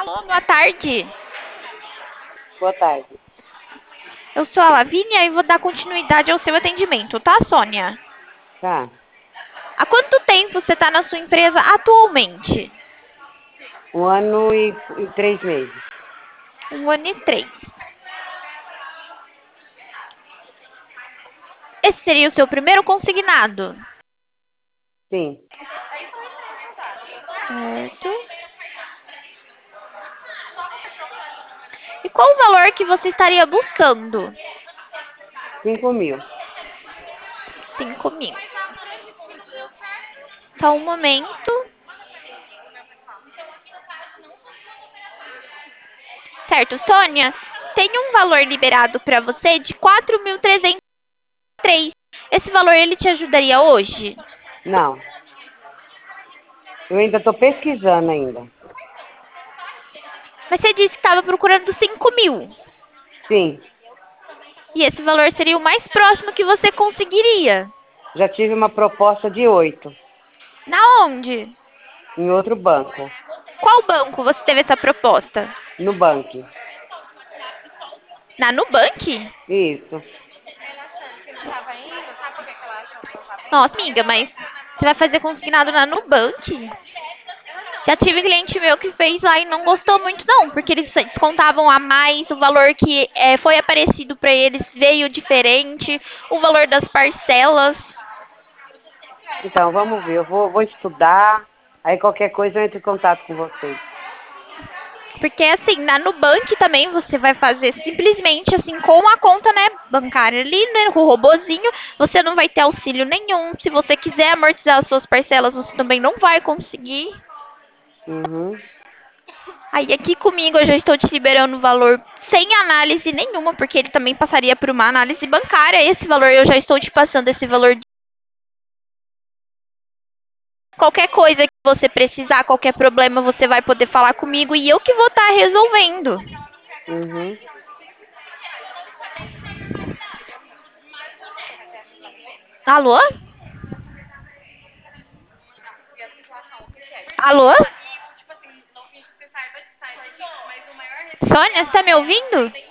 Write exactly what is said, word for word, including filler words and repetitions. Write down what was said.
Alô, boa tarde. Boa tarde. Eu sou a Lavínia e vou dar continuidade ao seu atendimento, tá, Sônia? Tá. Há quanto tempo você está na sua empresa atualmente? Um ano e, e três meses. Um ano e três. Esse seria o seu primeiro consignado? Sim. Certo. E qual o valor que você estaria buscando? Cinco mil. Cinco mil. Só um momento. Certo, Sônia, tem um valor liberado para você de quatro mil trezentos e três. Esse valor ele te ajudaria hoje? Não. Eu ainda estou pesquisando ainda. Mas você disse que estava procurando cinco mil. Sim. E esse valor seria o mais próximo que você conseguiria. Já tive uma proposta de oito Na onde? em outro banco. Qual banco você teve essa proposta? No banco. Na Nubank? Isso. Nossa, amiga, mas você vai fazer consignado na Nubank? Já tive cliente meu que fez lá e não gostou muito não, porque eles descontavam a mais, o valor que é, foi aparecido para eles veio diferente, o valor das parcelas. Então, vamos ver. Eu vou, vou estudar. Aí qualquer coisa eu entro em contato com vocês. Porque assim, na Nubank também você vai fazer simplesmente assim com a conta, né, bancária ali, né, com o robozinho, você não vai ter auxílio nenhum. Se você quiser amortizar as suas parcelas, você também não vai conseguir. Uhum. Aí aqui comigo eu já estou te liberando o valor sem análise nenhuma, porque ele também passaria por uma análise bancária. Esse valor eu já estou te passando esse valor. Qualquer coisa que você precisar, qualquer problema, você vai poder falar comigo e eu que vou estar resolvendo. Uhum. Alô? Alô? Sônia, você tá me ouvindo?